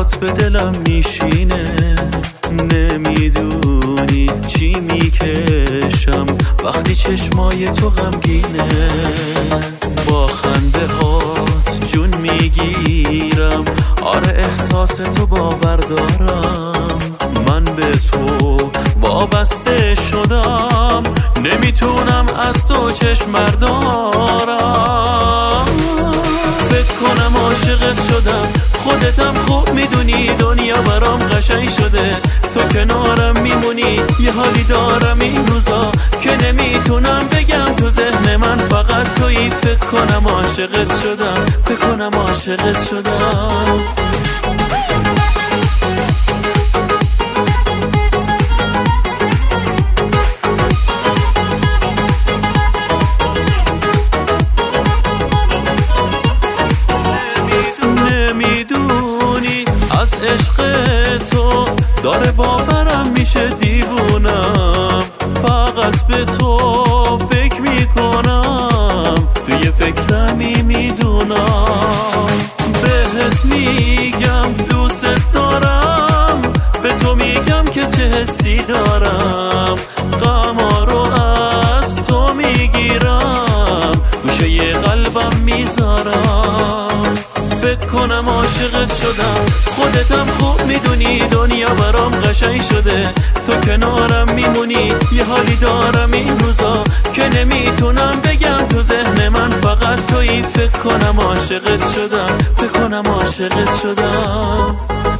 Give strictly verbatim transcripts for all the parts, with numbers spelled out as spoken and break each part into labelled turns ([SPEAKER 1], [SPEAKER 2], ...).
[SPEAKER 1] برات به دلم میشینه، نمیدونی چی میکشم وقتی چشمای تو غمگینه. با خنده هات جون میگیرم، آره احساس تو باور دارم. من به تو وابسته شدم، نمیتونم از تو چشم بردارم. فکر کنم عاشقت شدم، خودتم خوب میدونی دنیا برام قشنگ شده. تو کنارم میمونی، یه حالی دارم این روزا که نمیتونم بگم. تو ذهن من فقط تویی، فکر کنم عاشقت شدم، فکر کنم عاشقت شدم. نمیدونی از عشق تو داره باورم میشه دیوونم. فقط به تو فکر میکنم، توی فکرمی میدونم. بهت میگم دوست دارم، به تو میگم که چه حسی دارم. غما رو از تو میگیرم، گوشه ی قلبم میذارم. فکر کنم عاشقت شدم، خودتم خوب میدونی دنیا برام قشنگ شده. تو کنارم میمونی، یه حالی دارم این روزا که نمیتونم بگم. تو ذهن من فقط تویی، فکر کنم عاشقت شدم، فکر کنم عاشقت شدم.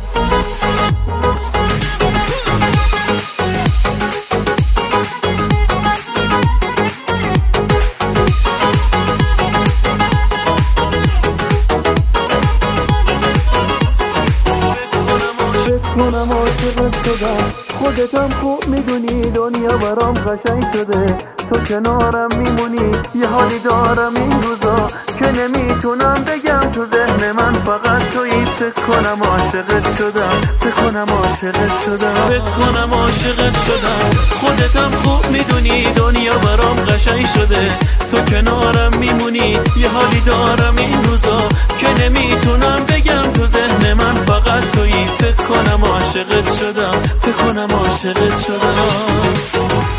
[SPEAKER 1] کنم عاشقت شدم، خودتم خوب میدونی دنیا برام قشنگ شده. تو کنارم میمونی، یه حالی دارم این روزا که نمیتونم بگم. تو ذهن من فقط تویی، فکر کنم عاشقت شدم، فکر کنم عاشقت شدم. فکر کنم عاشقت شدم، خودتم خوب میدونی دنیا برام قشنگ شده. تو کنارم میمونی، یه حالی دارم این روزا که نمیتونم بگم. تو ذهن من فقط تویی، فکر کنم عاشقت شدم، فکر کنم عاشقت شدم.